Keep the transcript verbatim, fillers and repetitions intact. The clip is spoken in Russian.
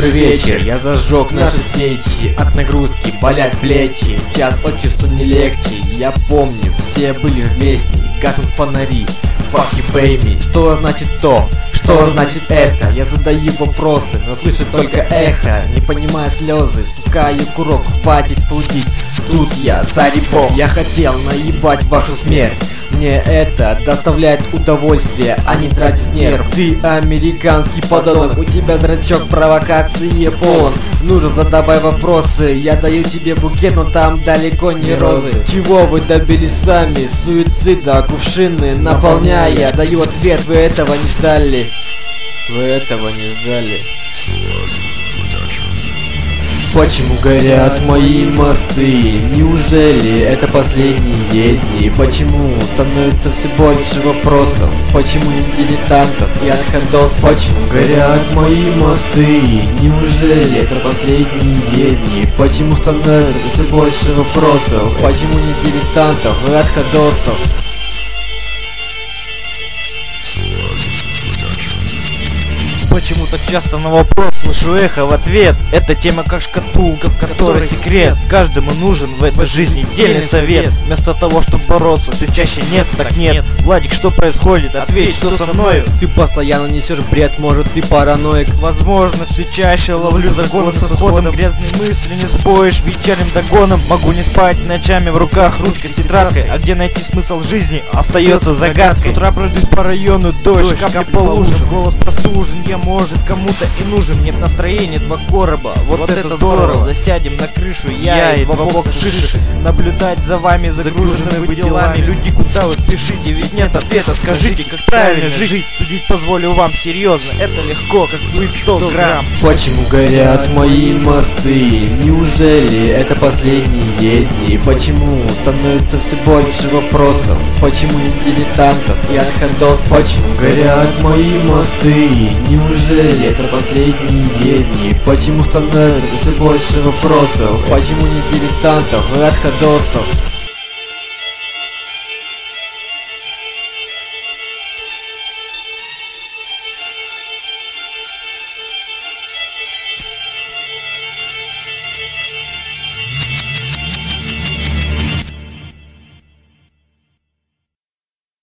добрый вечер. Я зажег наши свечи, от нагрузки болят плечи. Час от часу не легче. Я помню, все были вместе. Гаснут фонари, fuck you baby. Что значит то? Что значит это? Я задаю вопросы, но слышу только эхо. Не понимая слезы, спускаю курок, хватит флудить. Тут я, царь и бог. Я хотел наебать вашу смерть. Мне это доставляет удовольствие, а не тратит нерв. Ты американский подонок, у тебя зрачок провокации полон. Ну же, задавай вопросы, я даю тебе букет, но там далеко не розы. Чего вы добились сами? Суицида, кувшины наполняя. Даю ответ, вы этого не ждали. Вы этого не ждали. Почему горят мои мосты? Неужели это последние дни? Почему становится все больше вопросов? Почему не дилетантов и анкандосов? Почему горят мои мосты? Неужели это последние дни? Почему становится все больше вопросов? Почему не дилетантов и анкандосов? Почему так часто на вопрос слышу эхо в ответ? Эта тема как шкатулка, в которой секрет. Каждому нужен в этой жизни дельный совет. Вместо того, чтобы бороться, все чаще нет, так нет. Владик, что происходит? Ответь, что со мною? Ты постоянно несешь бред, может ты параноик. Возможно, все чаще ловлю загоны со сходом. Грязные мысли не споешь вечерним догоном. Могу не спать ночами, в руках ручка с тетрадкой. А где найти смысл жизни, остается загадкой. С утра пройдусь по району, дождь, капли по лужам. Голос простужен, я может кому-то и нужен. Нет настроения, два короба, вот, вот это здорово. Засядем на крышу, я, я и два бокса шишек. Наблюдать за вами, загружены вы делами. Люди, куда вы спешите, ведь нет ответа. Скажите, как правильно жить? Судить позволю вам серьезно, это легко, как выпить сто грамм. Почему горят мои мосты? Неужели это последние дни? Почему становится все больше вопросов? Почему не дилетантов и анкандосов? Почему горят мои мосты? Неужели это последние дни? Почему становится все больше вопросов? Почему не дилетантов и анкандосов?